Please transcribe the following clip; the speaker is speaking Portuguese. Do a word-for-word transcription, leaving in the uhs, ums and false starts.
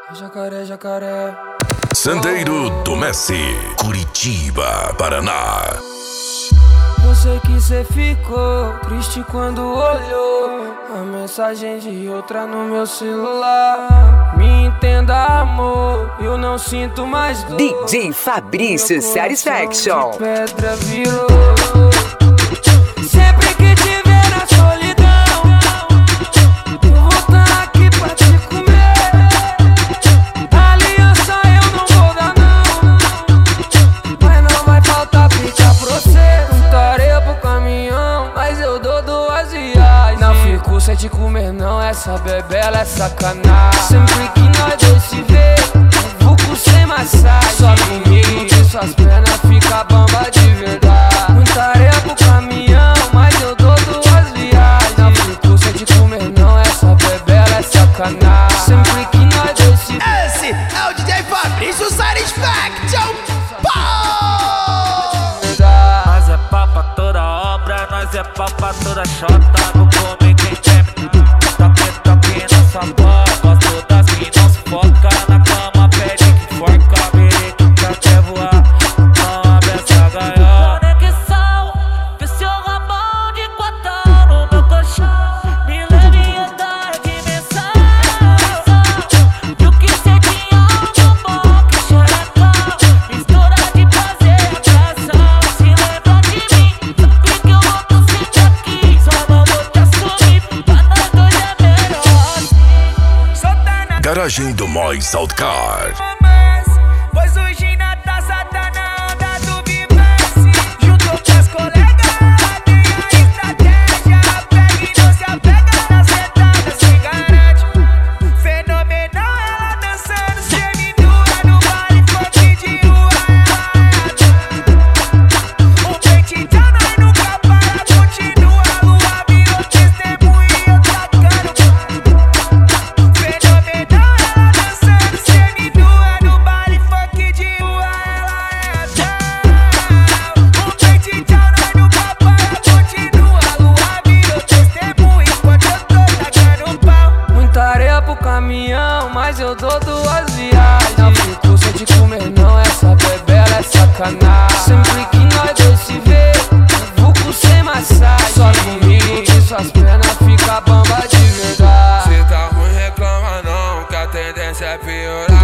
Jacaré, jacaré. Sandeiro do Messi, Curitiba, Paraná. Eu sei que cê ficou triste quando olhou a mensagem de outra no meu celular. Me entenda, amor, eu não sinto mais dor. D J Fabrício Satisfaction. De pedra virou. Sempre que te ver na solidão, eu vou tá aqui pra te comer. Aliança eu não vou dar não, mas não vai faltar pica pra você. Muita areia pro caminhão, mas eu dou duas viagens. Não fico sem te comer não, essa bebela é sacanagem. Sempre que nós dois se vê, eu vuco sem massagem. Só comigo que suas pernas fica bamba de verdade. Muita areia pro caminhão, mas eu dou duas viagens. Não fico sem te comer não, essa bebela é sacanagem. Sempre que nós dois se vê. Esse é o D J Fabrício Satisfaction. Nós é pau pra toda obra, nós é pau pra toda chota. Vou comer quem quer me toque, toque nessa bola. Gosto das minas, foca na cama, pede que forca. Mereca quer voar, não abre essa gaiola. Conexão, vê seu rabão de quatão no meu colchão. Me leve a dar dimensão. E o que cê tinha no bom, que xerecão. Mistura de prazer e atração. Se lembra de mim, sabe que eu vou tô sempre aqui. Só não vou te assumir, pra nós dois é melhor assim. Solta na Garagem do Moi Saltcar. pois o Gina tá satana na onda do Vivesse. Juntou com as colegas, tem a estratégia. Pega e não se apega na sentada, se garante. Fenomenal, ela dançando seminua no baile funk de rua. Um peitão, nós nunca para, continua. A lua virou testemunho e eu tacando. Fenomenal, ela dançando seminua no baile funk de rua. Ela é a tal. Um peitão, nós nunca para, continua. A lua virou testemunho enquanto eu tô tacando pau. Muita areia pro caminhão, mas eu dou duas viagens. Não fico sem te comer não, essa bebela é sacanagem. Sempre que nós dois se vê, eu vuco sem massagem. Só comigo que suas pernas fica bamba de verdade. Se tá ruim reclama não, que a tendência é piorar.